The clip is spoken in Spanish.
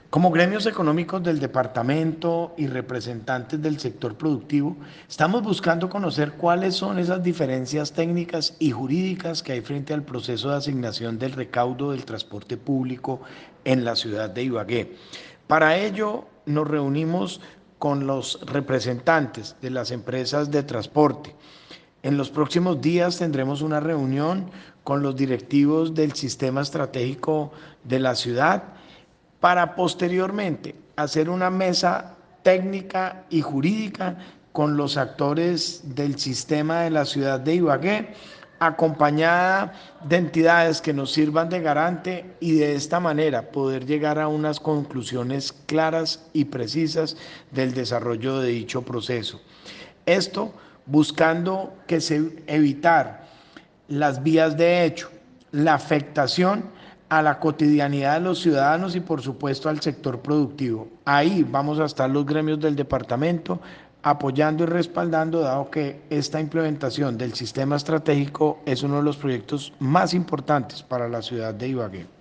Como gremios económicos del departamento y representantes del sector productivo, estamos buscando conocer cuáles son esas diferencias técnicas y jurídicas que hay frente al proceso de asignación del recaudo del transporte público en la ciudad de Ibagué. Para ello, nos reunimos con los representantes de las empresas de transporte. En los próximos días tendremos una reunión con los directivos del sistema estratégico de la ciudad para posteriormente hacer una mesa técnica y jurídica con los actores del sistema de la ciudad de Ibagué, acompañada de entidades que nos sirvan de garante y de esta manera poder llegar a unas conclusiones claras y precisas del desarrollo de dicho proceso. Esto buscando que se evitar las vías de hecho, la afectación a la cotidianidad de los ciudadanos y por supuesto al sector productivo. Ahí vamos a estar los gremios del departamento apoyando y respaldando, dado que esta implementación del sistema estratégico es uno de los proyectos más importantes para la ciudad de Ibagué.